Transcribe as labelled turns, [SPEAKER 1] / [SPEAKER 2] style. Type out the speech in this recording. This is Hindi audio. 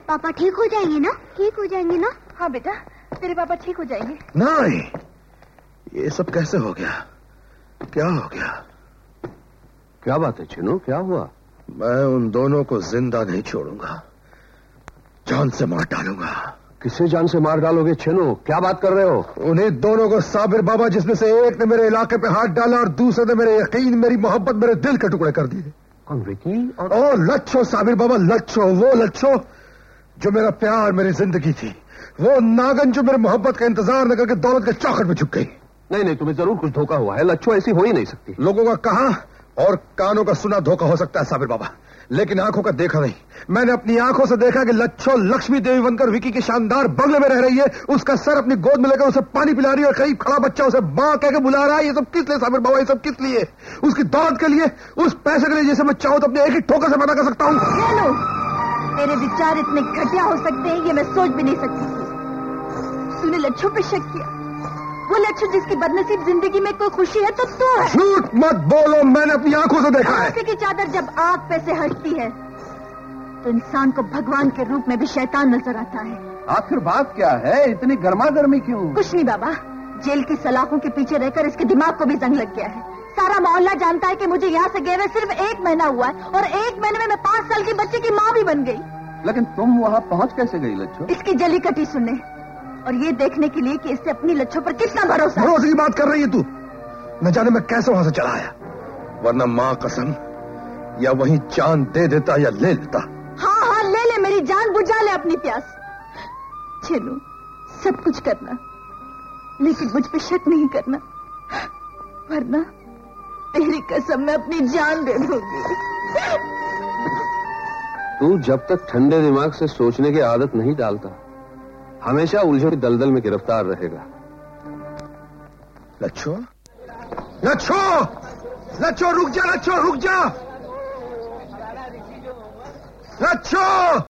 [SPEAKER 1] पापा ठीक हो जाएंगे ना? ठीक हो जाएंगे ना?
[SPEAKER 2] हाँ बेटा, तेरे पापा ठीक हो जाएंगे।
[SPEAKER 3] नहीं, ये सब कैसे हो गया? क्या हो गया?
[SPEAKER 4] क्या बात है चिन्नू, क्या हुआ?
[SPEAKER 3] मैं उन दोनों को जिंदा नहीं छोड़ूंगा, जान से मार डालूंगा।
[SPEAKER 4] किसे जान से मार डालोगे चिन्नू? क्या बात कर रहे हो?
[SPEAKER 3] उन्हीं दोनों को, साबिर बाबा जिसमें से एक ने मेरे इलाके पे हाथ डाला और दूसरे ने मेरे यकीन, मेरी मोहब्बत, मेरे दिल के टुकड़े कर दिए।
[SPEAKER 4] कौन, विकी?
[SPEAKER 3] और लच्छो, साबिर बाबा, लच्छो, वो लच्छो जो मेरा प्यार, मेरी जिंदगी थी, वो नागन जो मेरे मोहब्बत का इंतजार न करके दौलत के चौखट में झुक गई।
[SPEAKER 4] नहीं, तुम्हें जरूर कुछ धोखा हुआ है। लच्छो ऐसी हो ही नहीं सकती।
[SPEAKER 3] लोगों का कहा और कानों का सुना धोखा हो सकता है साबिर बाबा, लेकिन आंखों का देखा नहीं। मैंने अपनी आंखों से देखा कि लच्छो लक्ष्मी देवी बनकर विकी के शानदार बंगले में रह रही है, उसका सर अपनी गोद में लेकर उसे पानी पिला रही है और करीब खड़ा बच्चा उसे मां कह के बुला रहा है। ये सब किस लिए साबिर बाबा? ये सब किस लिए? उसकी दौलत के लिए, उस पैसे के लिए जिसे मैं चाहूं तो अपने एक ही ठोकर से पैदा कर सकता हूं।
[SPEAKER 2] तेरे विचार इतने घटिया हो सकते हैं, ये मैं सोच भी नहीं सकती। तूने लच्छो पे शक किया, वो लच्छो जिसकी बदनसीब जिंदगी में कोई खुशी है तो तू है।
[SPEAKER 3] झूठ मत बोलो, मैंने अपनी आंखों से देखा है।
[SPEAKER 2] आंखें की चादर जब आग पे से हटती है तो इंसान को भगवान के रूप में भी शैतान नजर आता है।
[SPEAKER 4] आखिर बात क्या है? इतनी गर्मा गर्मी क्यों?
[SPEAKER 2] कुछ नहीं बाबा, जेल की सलाखों के पीछे रहकर इसके दिमाग को भी जंग लग गया है। सारा मोहल्ला जानता है कि मुझे यहाँ से गए हुए सिर्फ 1 महीना हुआ है और 1 महीने में मैं 5 साल की बच्चे की माँ भी बन गई।
[SPEAKER 4] लेकिन तुम वहाँ पहुँच कैसे गई लच्छो?
[SPEAKER 2] इसकी जली कटी सुनने और ये देखने के लिए कि इससे अपनी लच्छो पर कितना भरोसा।
[SPEAKER 3] भरोसे की बात कर रही है तू? न जाने मैं कैसे वहां से चला आया, वरना मां कसम या वहीं जान दे देता या ले लेता।
[SPEAKER 2] हाँ, ले मेरी जान, बुझा ले अपनी प्यास। चलो सब कुछ करना, लेकिन मुझ पे शक नहीं करना, वरना तेरी कसम मैं अपनी जान दे दूंगी।
[SPEAKER 4] तू जब तक ठंडे दिमाग से सोचने की आदत नहीं डालता, हमेशा उलझन की दलदल में गिरफ्तार रहेगा।
[SPEAKER 3] लच्छो, लच्छो, लच्छो रुक जा, लच्छो रुक जा, लच्छो।